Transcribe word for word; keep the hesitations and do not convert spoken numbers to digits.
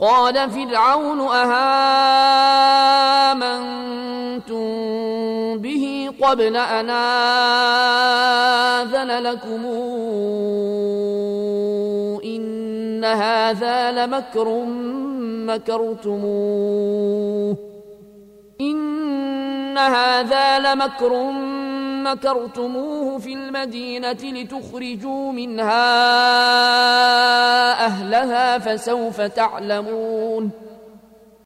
قال فرعون أهامنتم به قبل أن آذن لكم إن هذا لمكر مكرتموه إن هذا لمكر مكرتموه في المدينة لتخرجوا منها أهلها فسوف تعلمون